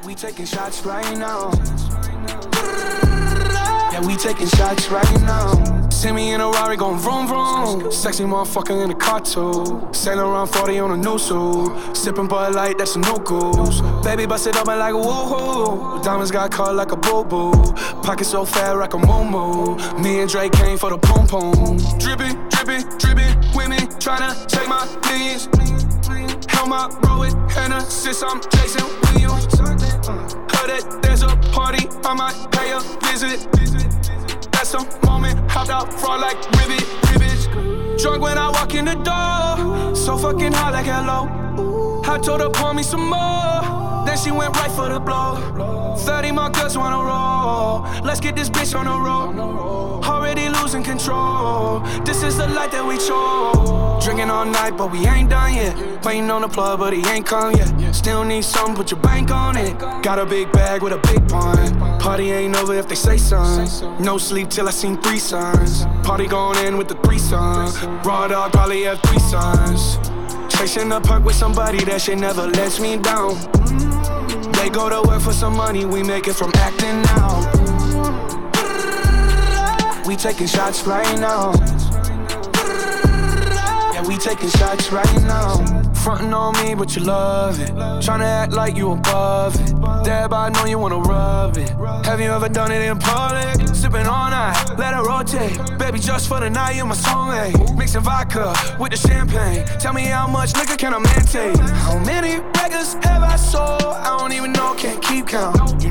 we taking shots right now. Yeah, we taking shots right now. See me in a Rari going vroom vroom. Sexy motherfucker in a car too. Sailing around 40 on a new suit. Sipping Bud Light, that's a no goose. Baby bust it open like a woohoo. Diamonds got caught like a boo-boo. Pocket so fat like a moo-moo. Me and Drake came for the pom-pom. Drippin', drippin', drippin'. Women tryna take my millions. Help my bro with Hannah since I'm Jason Williams. Heard that there's a party, I might pay a visit. That's a moment, hopped out front like ribbit. Drunk when I walk in the door, so fucking hot like hello. I told her pour me some more, then she went right for the blow. 30 my girls wanna roll, let's get this bitch on the road. Already losing control, this is the life that we chose. Drinking all night, but we ain't done yet. Waiting on the plug, but he ain't come yet. Still need something, put your bank on it. Got a big bag with a big pun. Party ain't over if they say something. No sleep till I seen 3 sons. Party going in with the 3 sons. Raw dog probably have 3 sons. Chasing the park with somebody that shit never lets me down. They go to work for some money, we make it from acting out. We taking shots right now. Yeah, we taking shots right now. Frontin' on me, but you love it. Tryna act like you above it. Dab, I know you wanna rub it. Have you ever done it in public? Sippin' all night, let it rotate. Baby, just for the night, you're my soulmate. Mixing vodka with the champagne. Tell me how much liquor can a man take? How many records have I sold? I don't even know, can't keep count.